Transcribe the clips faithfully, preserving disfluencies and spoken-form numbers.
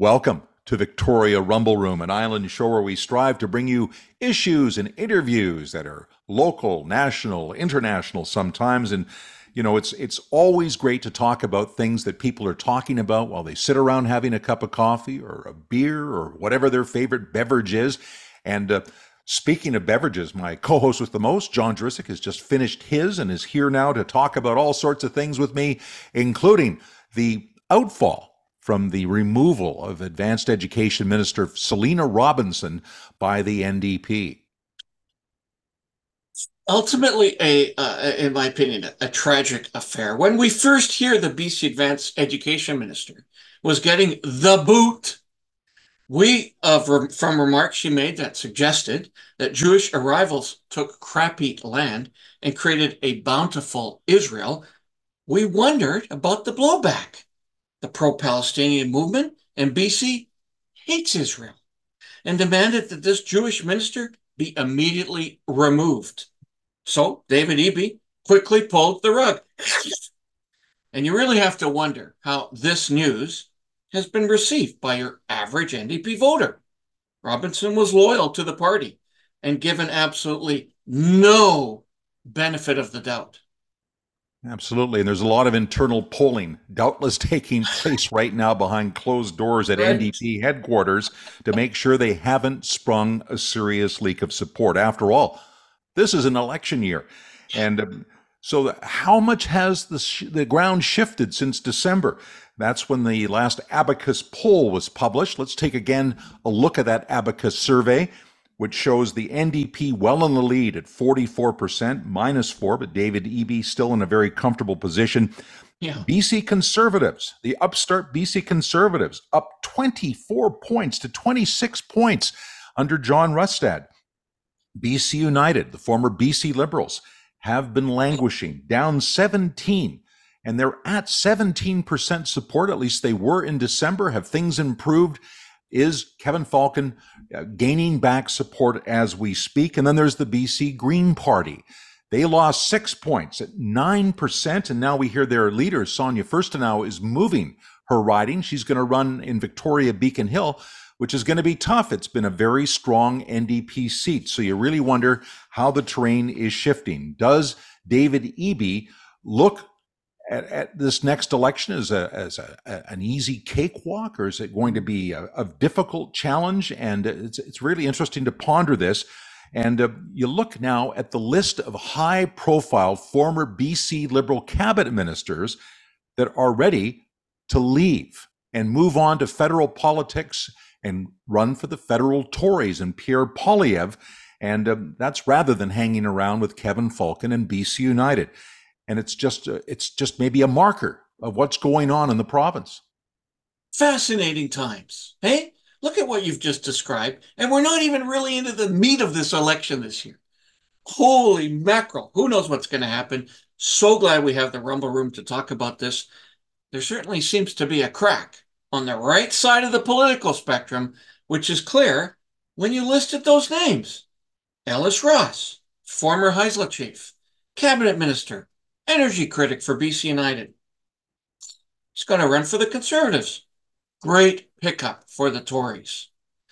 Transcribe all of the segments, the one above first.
Welcome to Victoria Rumble Room, an island show where we strive to bring you issues and interviews that are local, national, international sometimes. And, you know, it's it's always great to talk about things that people are talking about while they sit around having a cup of coffee or a beer or whatever their favorite beverage is. And uh, speaking of beverages, my co-host with the most, John Jurisic, has just finished his and is here now to talk about all sorts of things with me, including the outfall from the removal of Advanced Education Minister Selina Robinson by the N D P. Ultimately, a uh, in my opinion, a, a tragic affair. When we first hear the B C Advanced Education Minister was getting the boot, we uh, from remarks she made that suggested that Jewish arrivals took crappy land and created a bountiful Israel, we wondered about the blowback. The pro-Palestinian movement in B C hates Israel and demanded that this Jewish minister be immediately removed. So David Eby quickly pulled the rug. And you really have to wonder how this news has been received by your average N D P voter. Robinson was loyal to the party and given absolutely no benefit of the doubt. Absolutely. And there's a lot of internal polling doubtless taking place right now behind closed doors at Right. N D P headquarters to make sure they haven't sprung a serious leak of support. After all, this is an election year. And um, so how much has the, sh- the ground shifted since December? That's when the last Abacus poll was published. Let's take again a look at that Abacus survey, which shows the N D P well in the lead at forty-four percent, minus four, but David Eby still in a very comfortable position. Yeah. B C Conservatives, the upstart B C Conservatives, up twenty-four points to twenty-six points under John Rustad. B C United, the former B C Liberals, have been languishing, down seventeen, and they're at seventeen percent support. At least they were in December. Have things improved? Is Kevin Falcon uh, gaining back support as we speak? And then there's the B C Green Party. They lost six points at nine percent, and now we hear their leader, Sonia Furstenau, is moving her riding. She's going to run in Victoria Beacon Hill, which is going to be tough. It's been a very strong N D P seat. So you really wonder how the terrain is shifting. Does David Eby look at, at this next election as a as a, a, an easy cakewalk, or is it going to be a, a difficult challenge? And it's it's really interesting to ponder this. And uh, you look now at the list of high-profile former B C Liberal cabinet ministers that are ready to leave and move on to federal politics and run for the federal Tories and Pierre Poilievre. And uh, that's rather than hanging around with Kevin Falcon and B C United. And it's just uh, it's just maybe a marker of what's going on in the province. Fascinating times. Hey, look at what you've just described. And we're not even really into the meat of this election this year. Holy mackerel. Who knows what's going to happen? So glad we have the Rumble Room to talk about this. There certainly seems to be a crack on the right side of the political spectrum, which is clear when you listed those names. Ellis Ross, former Heisla chief, cabinet minister, energy critic for B C United. He's going to run for the Conservatives. Great pickup for the Tories.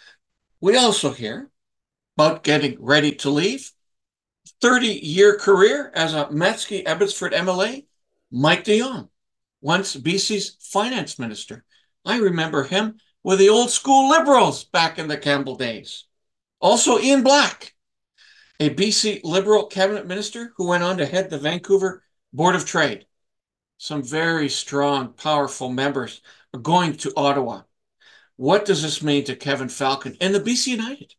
We also hear about getting ready to leave. thirty-year career as a Metzke Abbotsford M L A, Mike de Jong, once B C's finance minister. I remember him with the old school Liberals back in the Campbell days. Also Ian Black, a B C Liberal cabinet minister who went on to head the Vancouver Board of Trade. Some very strong, powerful members are going to Ottawa. What does this mean to Kevin Falcon and the B C United?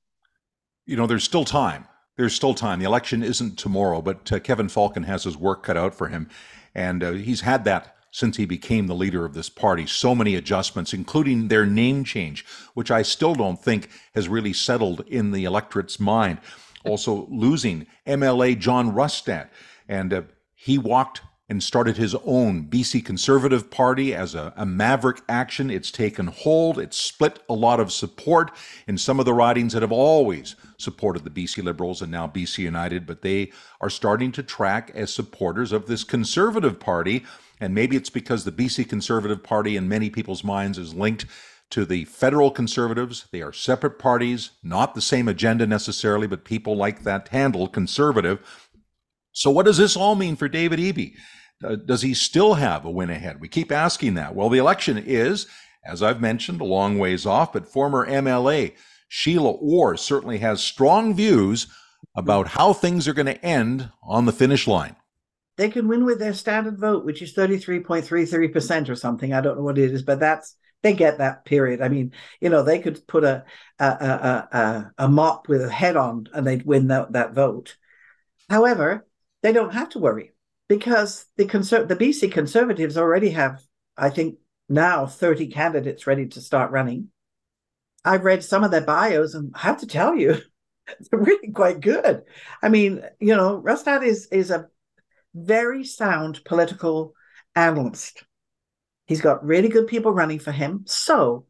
You know, there's still time. There's still time. The election isn't tomorrow, but uh, Kevin Falcon has his work cut out for him. And uh, he's had that since he became the leader of this party. So many adjustments, including their name change, which I still don't think has really settled in the electorate's mind. Also losing M L A John Rustad. And uh, he walked and started his own B C Conservative Party as a, a maverick action. It's taken hold. It's split a lot of support in some of the ridings that have always supported the B C Liberals and now B C United, but they are starting to track as supporters of this Conservative Party. And maybe it's because the B C Conservative Party in many people's minds is linked to the federal Conservatives. They are separate parties, not the same agenda necessarily, but people like that handle conservative. So what does this all mean for David Eby? Uh, does he still have a win ahead? We keep asking that. Well, the election is, as I've mentioned, a long ways off, but former M L A Sheila Orr certainly has strong views about how things are going to end on the finish line. They can win with their standard vote, which is thirty-three point three three percent or something. I don't know what it is, but that's they get that period. I mean, you know, they could put a a a, a, a mop with a head on and they'd win that, that vote. However, they don't have to worry because the conser- the B C Conservatives already have, I think, now thirty candidates ready to start running. I've read some of their bios and I have to tell you, they're really quite good. I mean, you know, Rustad is is a very sound political analyst. He's got really good people running for him. So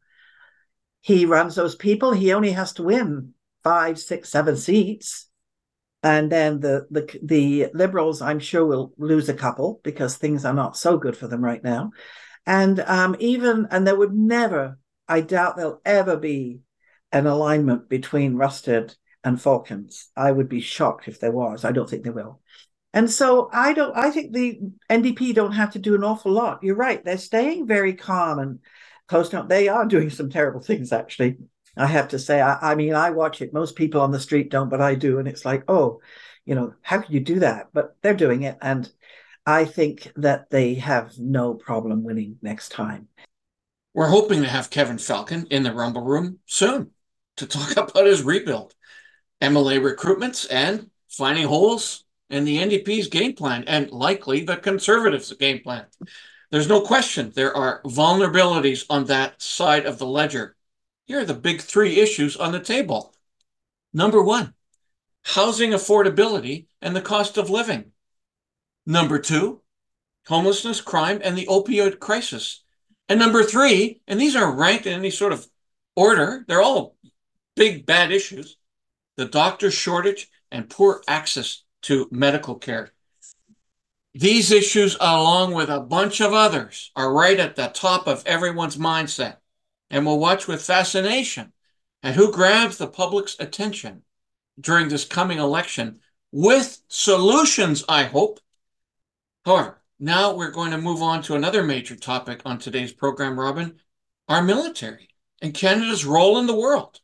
he runs those people. He only has to win five, six, seven seats. And then the the the Liberals, I'm sure, will lose a couple because things are not so good for them right now. And um, even, and there would never, I doubt there'll ever be an alignment between Rustad and Falkens. I would be shocked if there was. I don't think there will. And so I don't, I think the N D P don't have to do an awful lot. You're right. They're staying very calm and close down. They are doing some terrible things, actually. I have to say, I, I mean, I watch it. Most people on the street don't, but I do. And it's like, oh, you know, how can you do that? But they're doing it. And I think that they have no problem winning next time. We're hoping to have Kevin Falcon in the Rumble Room soon to talk about his rebuild, M L A recruitments, and finding holes in the N D P's game plan, and likely the Conservatives' game plan. There's no question there are vulnerabilities on that side of the ledger. Here are the big three issues on the table. Number one, housing affordability and the cost of living. Number two, homelessness, crime, and the opioid crisis. And number three, and these aren't ranked in any sort of order, they're all big, bad issues, the doctor shortage and poor access to medical care. These issues, along with a bunch of others, are right at the top of everyone's mindset. And we'll watch with fascination at who grabs the public's attention during this coming election with solutions, I hope. However, now we're going to move on to another major topic on today's program, Robin, our military and Canada's role in the world.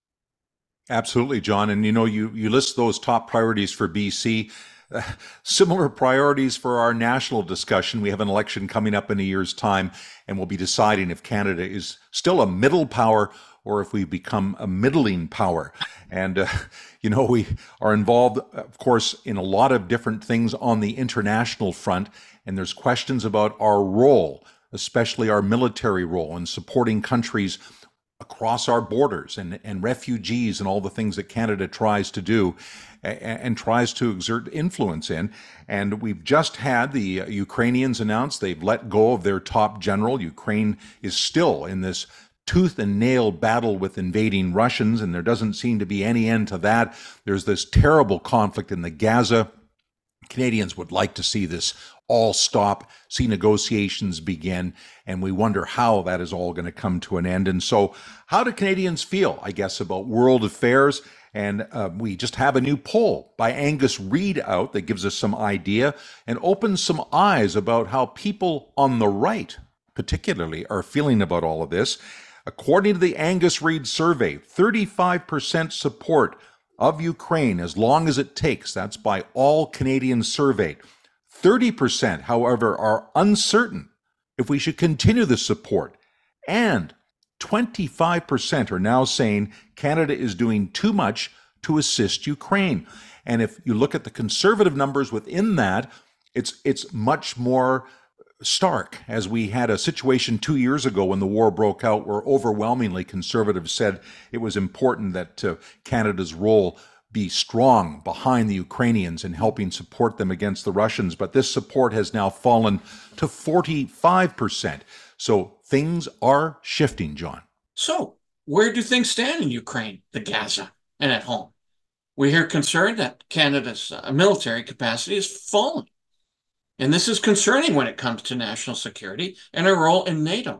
Absolutely, John. And you know, you, you list those top priorities for B C. Uh, similar priorities for our national discussion. We have an election coming up in a year's time, and we'll be deciding if Canada is still a middle power or if we become a middling power. And, uh, you know, we are involved, of course, in a lot of different things on the international front, and there's questions about our role, especially our military role in supporting countries across our borders and, and refugees and all the things that Canada tries to do and, and tries to exert influence in. And we've just had the uh, Ukrainians announce they've let go of their top general. Ukraine is still in this tooth and nail battle with invading Russians, and there doesn't seem to be any end to that. There's this terrible conflict in the Gaza. Canadians would like to see this all stop, see negotiations begin, and we wonder how that is all going to come to an end. And so how do Canadians feel, I guess, about world affairs? And uh, we just have a new poll by Angus Reid out that gives us some idea and opens some eyes about how people on the right, particularly, are feeling about all of this. According to the Angus Reid survey, thirty-five percent support of Ukraine as long as it takes. That's by all Canadians surveyed. thirty percent, however, are uncertain if we should continue the support. And twenty-five percent are now saying Canada is doing too much to assist Ukraine. And if you look at the conservative numbers within that, it's it's much more stark, as we had a situation two years ago when the war broke out where overwhelmingly conservatives said it was important that uh, Canada's role be strong behind the Ukrainians and helping support them against the Russians. But this support has now fallen to forty-five percent. So things are shifting, John. So where do things stand in Ukraine, the Gaza, and at home? We hear concern that Canada's uh, military capacity is falling. And this is concerning when it comes to national security and our role in NATO.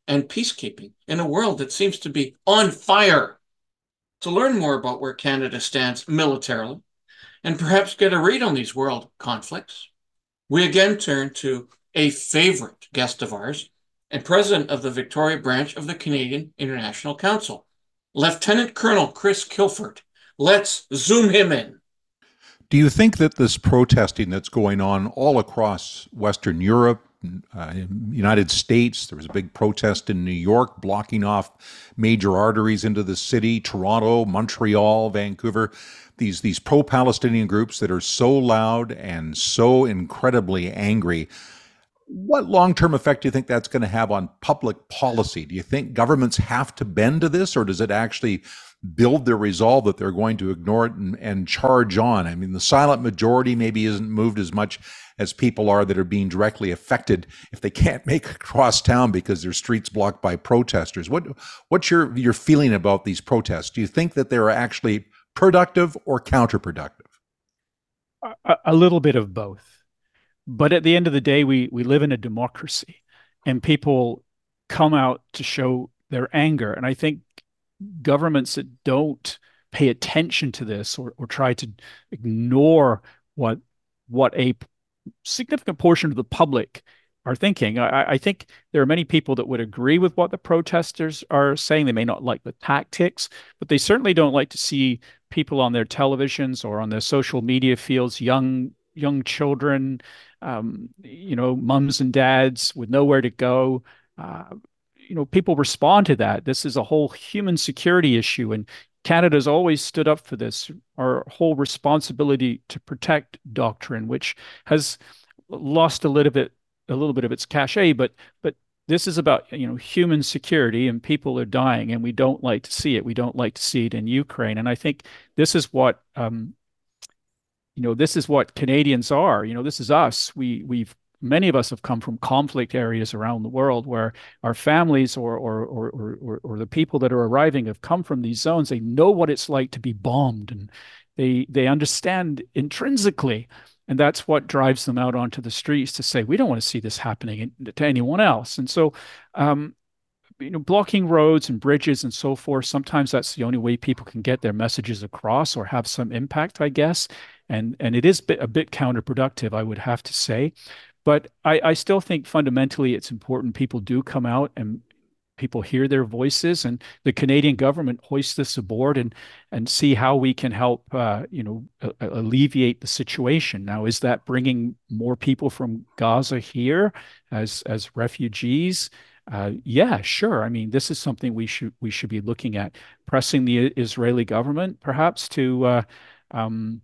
and peacekeeping in a world that seems to be on fire. To learn more about where Canada stands militarily and perhaps get a read on these world conflicts, we again turn to a favorite guest of ours and president of the Victoria branch of the Canadian International Council, Lieutenant Colonel Chris Kilford. Let's zoom him in. Do you think that this protesting that's going on all across Western Europe, uh, United States, there was a big protest in New York blocking off major arteries into the city, Toronto, Montreal, Vancouver, these, these pro-Palestinian groups that are so loud and so incredibly angry. What long-term effect do you think that's going to have on public policy? Do you think governments have to bend to this, or does it actually build their resolve that they're going to ignore it and, and charge on? I mean, the silent majority maybe isn't moved as much as people are that are being directly affected if they can't make it across town because their streets blocked by protesters. What what's your your feeling about these protests? Do you think that they're actually productive or counterproductive? A, a little bit of both. But at the end of the day, we we live in a democracy, and people come out to show their anger. And I think governments that don't pay attention to this, or, or try to ignore what what a significant portion of the public are thinking. I, I think there are many people that would agree with what the protesters are saying. They may not like the tactics, but they certainly don't like to see people on their televisions or on their social media fields, young young children, um, you know, mums and dads with nowhere to go. Uh, you know, people respond to that. This is a whole human security issue, and Canada's always stood up for this. Our whole responsibility to protect doctrine, which has lost a little bit, a little bit of its cachet, but but this is about, you know, human security, and people are dying, and we don't like to see it. We don't like to see it in Ukraine, and I think this is what um, you know, this is what Canadians are. You know, this is us. We we've many of us have come from conflict areas around the world where our families or or or or, or the people that are arriving have come from these zones. They know what it's like to be bombed, and they they understand intrinsically, and that's what drives them out onto the streets to say, we don't want to see this happening to anyone else. And so, um, you know, blocking roads and bridges and so forth, sometimes that's the only way people can get their messages across or have some impact, I guess. And and it is a bit counterproductive, I would have to say. But I, I still think fundamentally it's important people do come out and people hear their voices, and the Canadian government hoists this aboard and and see how we can help, uh, you know, uh, alleviate the situation. Now, is that bringing more people from Gaza here as as refugees? Uh, yeah, sure. I mean, this is something we should we should be looking at, pressing the Israeli government perhaps to uh, um,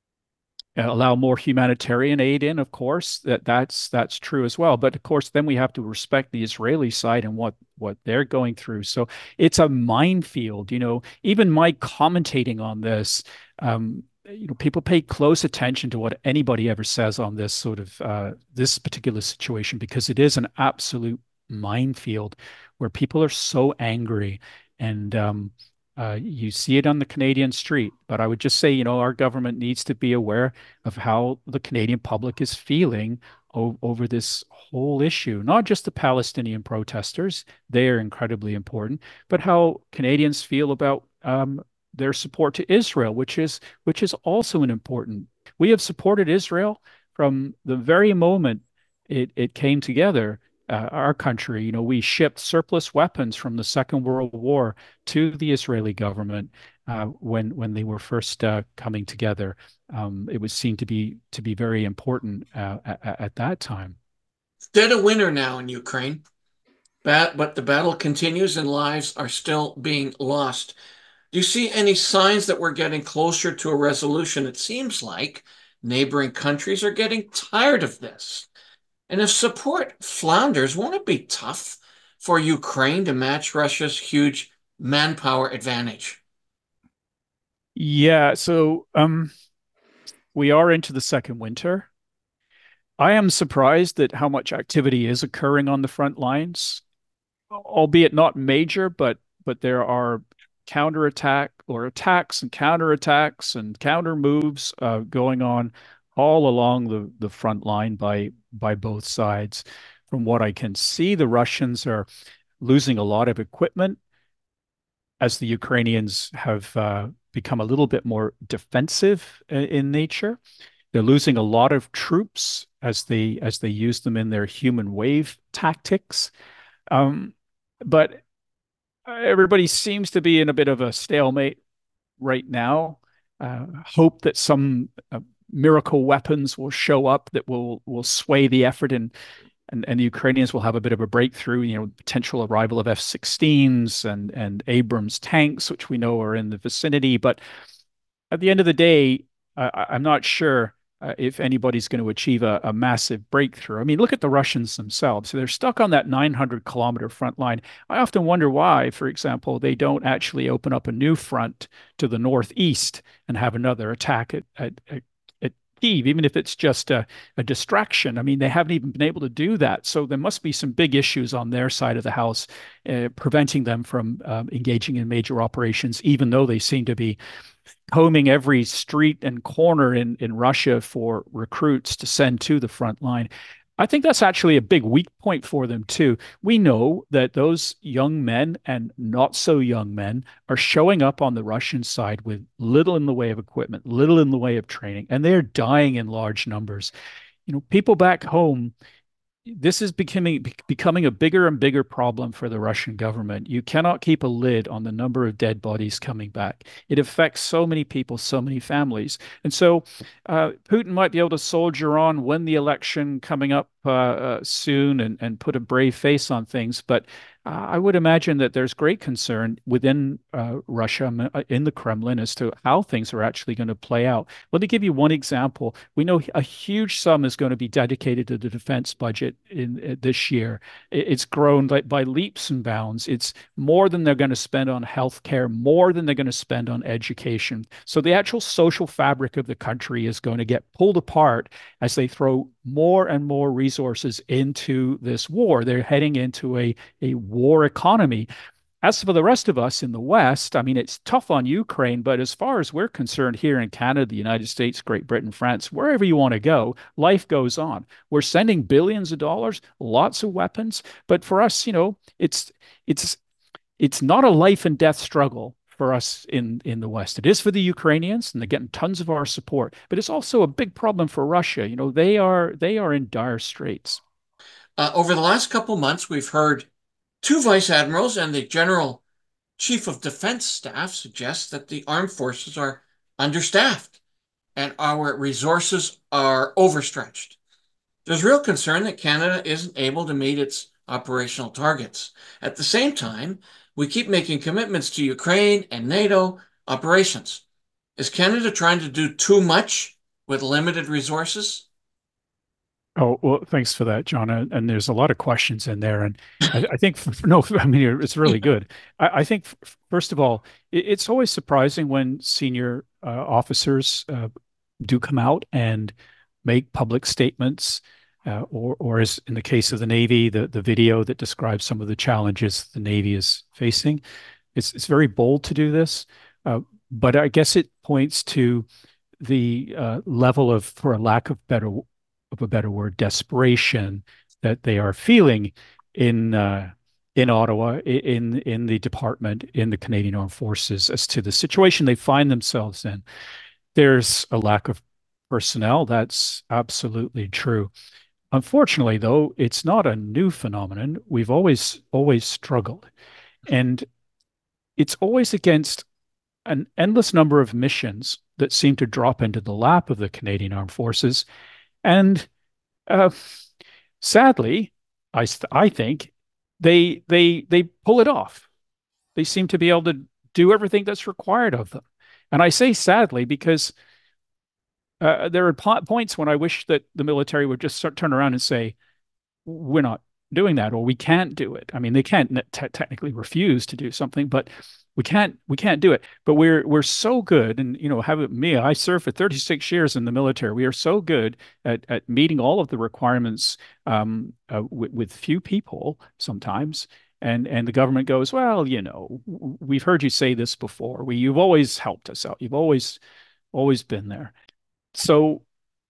allow more humanitarian aid in. Of course, that that's that's true as well. But of course, then we have to respect the Israeli side and what what they're going through. So it's a minefield. You know, even my commentating on this. Um, you know, people pay close attention to what anybody ever says on this sort of uh, this particular situation, because it is an absolute minefield where people are so angry, and um, uh, you see it on the Canadian street. But I would just say, you know, our government needs to be aware of how the Canadian public is feeling o- over this whole issue, not just the Palestinian protesters, they are incredibly important, but how Canadians feel about um, their support to Israel, which is which is also an important. We have supported Israel from the very moment it, it came together. Uh, our country, you know, we shipped surplus weapons from the Second World War to the Israeli government uh, when when they were first uh, coming together. Um, it was seen to be to be very important uh, at, at that time. Dead a winner now in Ukraine, but but the battle continues and lives are still being lost. Do you see any signs that we're getting closer to a resolution? It seems like neighboring countries are getting tired of this. And if support flounders, won't it be tough for Ukraine to match Russia's huge manpower advantage? Yeah, so um, we are into the second winter. I am surprised at how much activity is occurring on the front lines, albeit not major, but but there are counterattack or attacks and counterattacks and counter moves uh, going on all along the, the front line by by both sides. From what I can see, the Russians are losing a lot of equipment as the Ukrainians have uh, become a little bit more defensive in, in nature. They're losing a lot of troops as they as they use them in their human wave tactics. Um, but everybody seems to be in a bit of a stalemate right now. Uh, hope that some uh, miracle weapons will show up that will will sway the effort, and and and the Ukrainians will have a bit of a breakthrough. You know, potential arrival of F sixteens and and Abrams tanks, which we know are in the vicinity. But at the end of the day, uh, I'm not sure uh, if anybody's going to achieve a, a massive breakthrough. I mean, look at the Russians themselves. So they're stuck on that nine hundred kilometer front line. I often wonder why, for example, they don't actually open up a new front to the northeast and have another attack at, at, at Kyiv, even if it's just a, a distraction. I mean, they haven't even been able to do that. So there must be some big issues on their side of the house, uh, preventing them from um, engaging in major operations, even though they seem to be combing every street and corner in, in Russia for recruits to send to the front line. I think that's actually a big weak point for them, too. We know that those young men and not so young men are showing up on the Russian side with little in the way of equipment, little in the way of training, and they're dying in large numbers. You know, people back home, this is becoming becoming a bigger and bigger problem for the Russian government. You cannot keep a lid on the number of dead bodies coming back. It affects so many people, so many families. And so uh, Putin might be able to soldier on, win the election coming up uh, uh, soon, and, and put a brave face on things. But uh, I would imagine that there's great concern within uh, Russia, in the Kremlin, as to how things are actually going to play out. Let me give you one example. We know a huge sum is going to be dedicated to the defense budget in uh, this year. It's grown by, by leaps and bounds. It's more than they're going to spend on healthcare, more than they're going to spend on education. So the actual social fabric of the country is going to get pulled apart as they throw more and more resources into this war. They're heading into a, a war economy. As for the rest of us in the West, I mean, it's tough on Ukraine, but as far as we're concerned here in Canada, the United States, Great Britain, France, wherever you want to go, life goes on. We're sending billions of dollars, lots of weapons, but for us, you know, it's it's it's not a life and death struggle for us in in the West. It is for the Ukrainians, and they're getting tons of our support, but it's also a big problem for Russia. You know, they are they are in dire straits. Uh, over the last couple months, we've heard two vice admirals and the general chief of defense staff suggest that the armed forces are understaffed and our resources are overstretched. There's real concern that Canada isn't able to meet its operational targets. At the same time, we keep making commitments to Ukraine and NATO operations. Is Canada trying to do too much with limited resources? Oh, well, thanks for that, John. And, and there's a lot of questions in there. And I, I think, for, no, I mean, it's really good. I, I think, first of all, it, it's always surprising when senior uh, officers uh, do come out and make public statements, uh, or, or as in the case of the Navy, the, the video that describes some of the challenges the Navy is facing. It's, it's very bold to do this, uh, but I guess it points to the uh, level of, for a lack of better of a better word, desperation that they are feeling in uh, in Ottawa, in in the department, in the Canadian Armed Forces, as to the situation they find themselves in. There's a lack of personnel. That's absolutely true. Unfortunately, though, it's not a new phenomenon. We've always always struggled, and it's always against an endless number of missions that seem to drop into the lap of the Canadian Armed Forces. And uh, sadly, I I think they they they pull it off. They seem to be able to do everything that's required of them. And I say sadly because uh, there are po points when I wish that the military would just start, turn around and say, "We're not doing that," or "We can't do it." I mean, they can't te technically refuse to do something, but we can't we can't do it. But we're we're so good, and you know, have me. I served for thirty-six years in the military. We are so good at at meeting all of the requirements um, uh, with, with few people sometimes. And and the government goes, "Well, you know, we've heard you say this before. We you've always helped us out. You've always always been there." So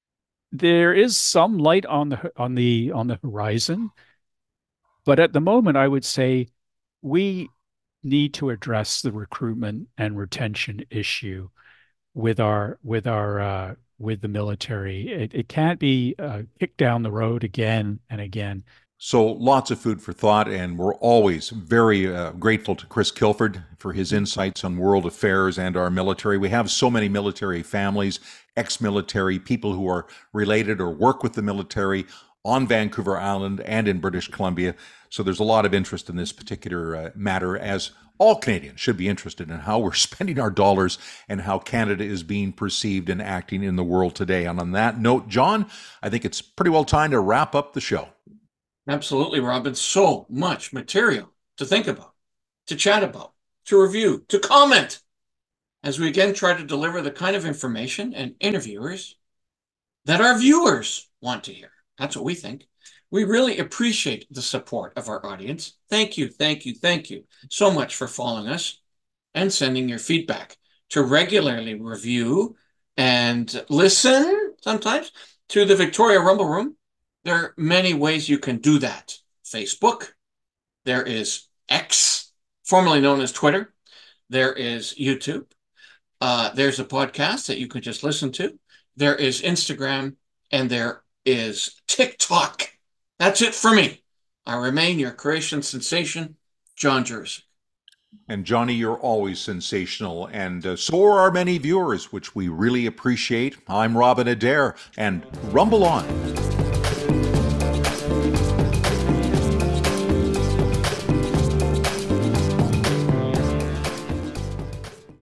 there is some light on the on the on the horizon. But at the moment, I would say we need to address the recruitment and retention issue with our with our uh, with the military. It, it can't be uh, kicked down the road again and again. So lots of food for thought, and we're always very uh, grateful to Chris Kilford for his insights on world affairs and our military. We have so many military families, ex-military, people who are related or work with the military on Vancouver Island and in British Columbia. So there's a lot of interest in this particular uh, matter, as all Canadians should be interested in how we're spending our dollars and how Canada is being perceived and acting in the world today. And on that note, John, I think it's pretty well time to wrap up the show. Absolutely, Robin. So much material to think about, to chat about, to review, to comment, as we again try to deliver the kind of information and interviewers that our viewers want to hear. That's what we think. We really appreciate the support of our audience. Thank you, thank you, thank you so much for following us and sending your feedback. To regularly review and listen sometimes to the Victoria Rumble Room, there are many ways you can do that. Facebook, there is X, formerly known as Twitter, there is YouTube, uh, there's a podcast that you can just listen to, there is Instagram, and there is TikTok. That's it for me. I remain your creation sensation, John Jurczyk. And Johnny, you're always sensational, and uh, so are our many viewers, which we really appreciate. I'm Robin Adair, and rumble on.